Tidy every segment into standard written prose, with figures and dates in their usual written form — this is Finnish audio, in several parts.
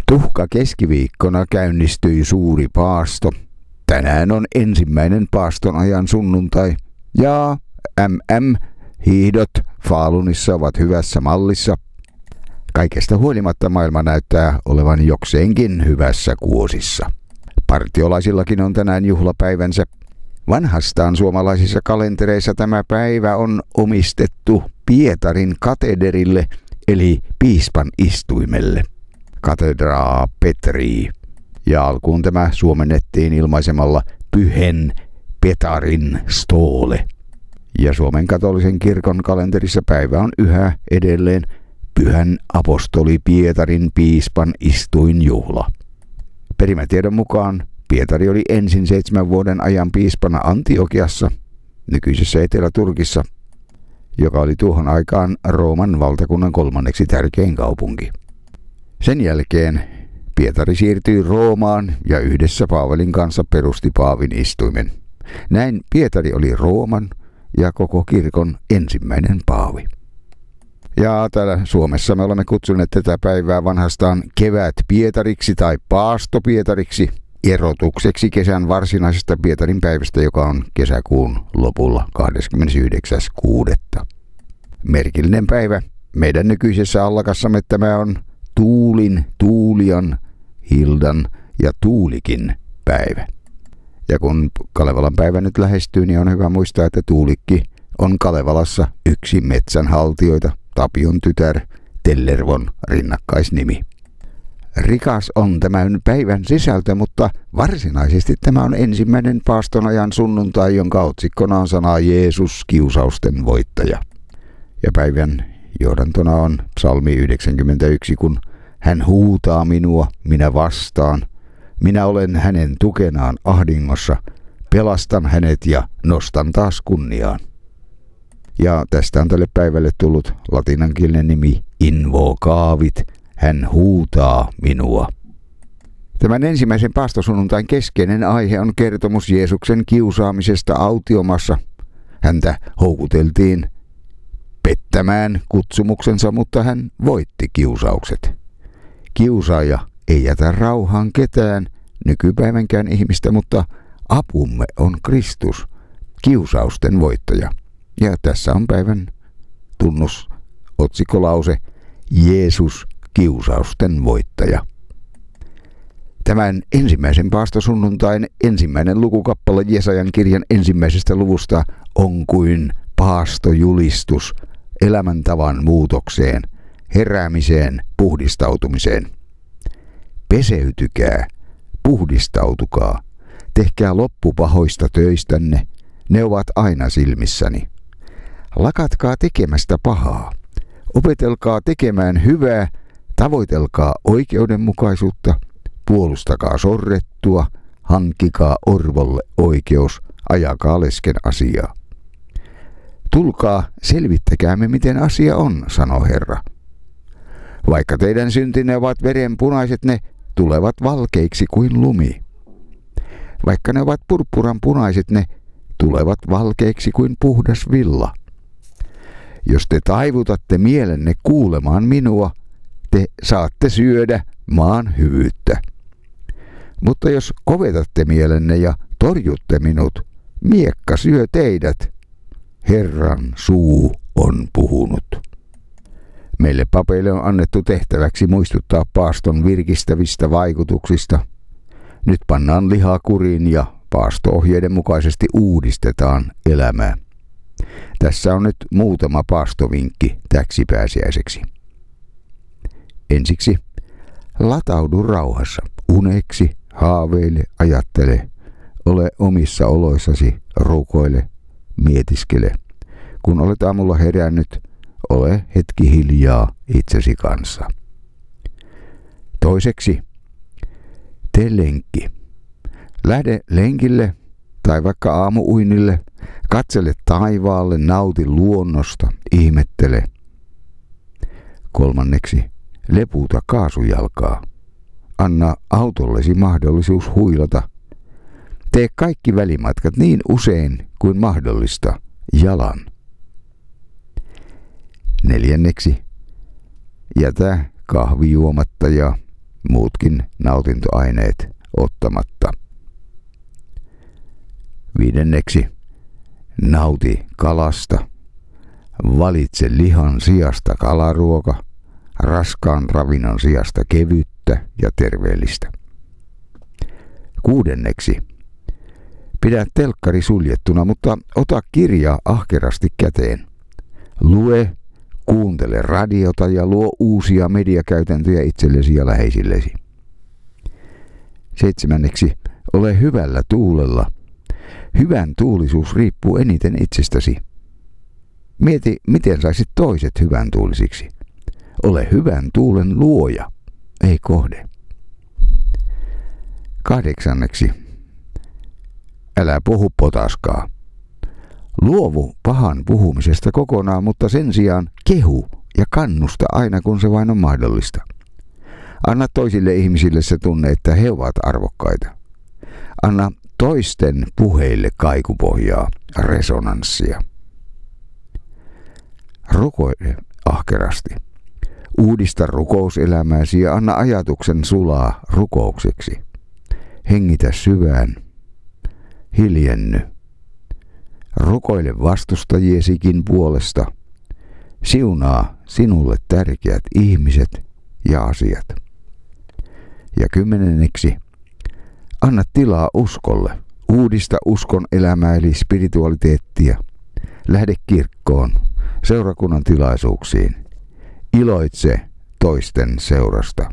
Tuhka keskiviikkona käynnistyi suuri paasto. Tänään on ensimmäinen paaston ajan sunnuntai. Ja hiihdot Falunissa ovat hyvässä mallissa. Kaikesta huolimatta maailma näyttää olevan jokseenkin hyvässä kuosissa. Partiolaisillakin on tänään juhlapäivänsä. Vanhastaan suomalaisissa kalentereissa tämä päivä on omistettu Pietarin katederille eli piispan istuimelle. Katedraa Petri. Ja alkuun tämä suomennettiin ilmaisemalla Pyhen Petarin stole. Ja Suomen katolisen kirkon kalenterissa päivä on yhä edelleen Pyhän apostoli Pietarin piispan istuinjuhla. Perimätiedon mukaan Pietari oli ensin 7 vuoden ajan piispana Antiokiassa, nykyisessä Etelä-Turkissa, joka oli tuohon aikaan Rooman valtakunnan 3. tärkein kaupunki. Sen jälkeen Pietari siirtyi Roomaan ja yhdessä Paavalin kanssa perusti Paavin istuimen. Näin Pietari oli Rooman ja koko kirkon ensimmäinen paavi. Ja täällä Suomessa me olemme kutsuneet tätä päivää vanhastaan kevät Pietariksi tai paasto Pietariksi, erotukseksi kesän varsinaisesta Pietarin päivästä, joka on kesäkuun lopulla 29.6. Merkillinen päivä. Meidän nykyisessä allakassamme tämä on Tuulin, Tuulian, Hildan ja Tuulikin päivä. Ja kun Kalevalan päivä nyt lähestyy, niin on hyvä muistaa, että Tuulikki on Kalevalassa yksi metsänhaltijoita, Tapion tytär, Tellervon rinnakkaisnimi. Rikas on tämän päivän sisältö, mutta varsinaisesti tämä on ensimmäinen paastonajan sunnuntai, jonka otsikkona on sana Jeesus, kiusausten voittaja. Ja päivän johdantona on psalmi 91, kun hän huutaa minua, minä vastaan. Minä olen hänen tukenaan ahdingossa, pelastan hänet ja nostan taas kunniaan. Ja tästä on tälle päivälle tullut latinankielinen nimi invocavit, hän huutaa minua. Tämän ensimmäisen paastosunnuntain keskeinen aihe on kertomus Jeesuksen kiusaamisesta autiomassa. Häntä houkuteltiin pettämään kutsumuksensa, mutta hän voitti kiusaukset. Kiusaaja ei jätä rauhaan ketään, nykypäivänkään ihmistä, mutta apumme on Kristus, kiusausten voittaja. Ja tässä on päivän otsikkolause Jeesus, kiusausten voittaja. Tämän ensimmäisen paastosunnuntain ensimmäinen lukukappale Jesajan kirjan 1. luvusta on kuin paastojulistus elämäntavan muutokseen, heräämiseen, puhdistautumiseen. Peseytykää, puhdistautukaa, tehkää loppu pahoista töistänne, ne ovat aina silmissäni. Lakatkaa tekemästä pahaa, opetelkaa tekemään hyvää, tavoitelkaa oikeudenmukaisuutta, puolustakaa sorrettua, hankkikaa orvolle oikeus, ajakaa lesken asiaa. Tulkaa, selvittäkäämme miten asia on, sanoo Herra. Vaikka teidän syntinne ovat verenpunaiset, ne tulevat valkeiksi kuin lumi. Vaikka ne ovat purppuran punaiset, ne tulevat valkeiksi kuin puhdas villa. Jos te taivutatte mielenne kuulemaan minua, te saatte syödä maan hyvyyttä. Mutta joskovetatte mielenne ja torjutte minut, miekka syö teidät. Herran suu on puhunut. Meille papeille on annettu tehtäväksi muistuttaa paaston virkistävistä vaikutuksista. Nyt pannaan lihaa kuriin ja paasto-ohjeiden mukaisesti uudistetaan elämää. Tässä on nyt muutama paastovinkki täksi pääsiäiseksi. Ensiksi, lataudu rauhassa, uneksi, haaveile, ajattele, ole omissa oloissasi, rukoile, mietiskele. Kun olet aamulla herännyt, ole hetki hiljaa itsesi kanssa. Toiseksi, tee lenkki. Lähde lenkille tai vaikka aamuuinille, katsele taivaalle, nauti luonnosta, ihmettele. Kolmanneksi, lepuuta kaasujalkaa. Anna autollesi mahdollisuus huilata. Tee kaikki välimatkat niin usein kuin mahdollista jalan. Neljänneksi, jätä kahvi juomatta ja muutkin nautintoaineet ottamatta. 5. Nauti kalasta. Valitse lihan sijasta kalaruoka, raskaan ravinnon sijasta kevyttä ja terveellistä. 6. Pidä telkkari suljettuna, mutta ota kirja ahkerasti käteen. Lue, kuuntele radiota ja luo uusia mediakäytäntöjä itsellesi ja läheisillesi. 7. Ole hyvällä tuulella. Hyvän tuulisuus riippuu eniten itsestäsi. Mieti, miten saisit toiset hyvän tuulisiksi. Ole hyvän tuulen luoja, ei kohde. 8. Älä puhu potaskaa. Luovu pahan puhumisesta kokonaan, mutta sen sijaan kehu ja kannusta aina kun se vain on mahdollista. Anna toisille ihmisille se tunne, että he ovat arvokkaita. Anna toisten puheille kaikupohjaa, resonanssia. Rukoile ahkerasti. Uudista rukouselämääsi ja anna ajatuksen sulaa rukoukseksi. Hengitä syvään. Hiljenny. Rukoile vastustajiesikin puolesta. Siunaa sinulle tärkeät ihmiset ja asiat. Ja 10. Anna tilaa uskolle. Uudista uskon elämää eli spiritualiteettia. Lähde kirkkoon, seurakunnan tilaisuuksiin. Iloitse toisten seurasta.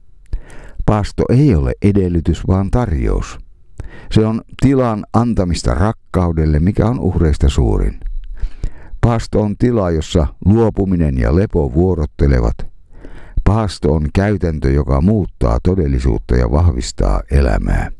Paasto ei ole edellytys, vaan tarjous. Se on tilan antamista rakkaudelle, mikä on uhreista suurin. Paasto on tila, jossa luopuminen ja lepo vuorottelevat. Paasto on käytäntö, joka muuttaa todellisuutta ja vahvistaa elämää.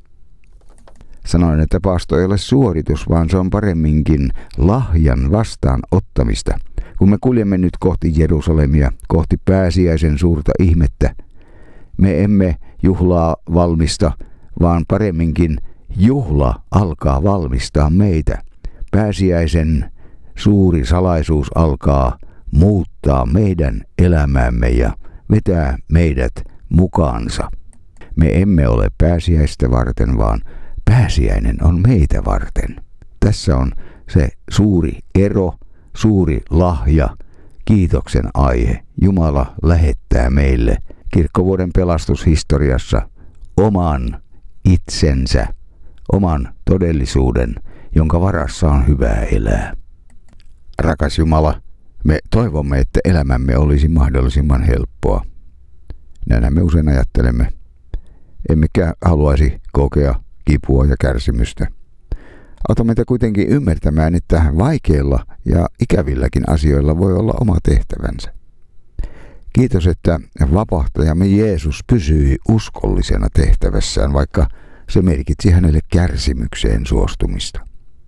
Sanoin, että paasto ei ole suoritus, vaan se on paremminkin lahjan vastaanottamista. Kun me kuljemme nyt kohti Jerusalemia, kohti pääsiäisen suurta ihmettä, me emme juhlaa valmista, vaan paremminkin juhla alkaa valmistaa meitä. Pääsiäisen suuri salaisuus alkaa muuttaa meidän elämäämme ja vetää meidät mukaansa. Me emme ole pääsiäistä varten, vaan pääsiäinen on meitä varten. Tässä on se suuri ero, suuri lahja, kiitoksen aihe. Jumala lähettää meille kirkkovuoden pelastushistoriassa oman itsensä, oman todellisuuden, jonka varassa on hyvää elää. Rakas Jumala, me toivomme, että elämämme olisi mahdollisimman helppoa. Näinhän me usein ajattelemme. Emmekä haluaisi kokea kipua ja kärsimystä. Auta meitä kuitenkin ymmärtämään, että vaikeilla ja ikävilläkin asioilla voi olla oma tehtävänsä. Kiitos, että vapahtajamme Jeesus pysyi uskollisena tehtävässään, vaikka se merkitsi hänelle kärsimykseen suostumista.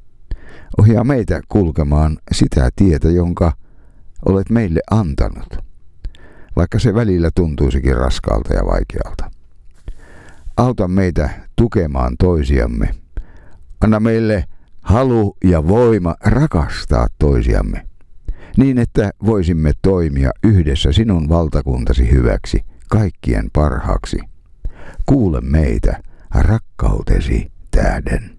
Ohjaa meitä kulkemaan sitä tietä, jonka olet meille antanut, vaikka se välillä tuntuisikin raskaalta ja vaikealta. Auta meitä tukemaan toisiamme. Anna meille halu ja voima rakastaa toisiamme, niin että voisimme toimia yhdessä sinun valtakuntasi hyväksi, kaikkien parhaaksi. Kuule meitä rakkautesi tähden.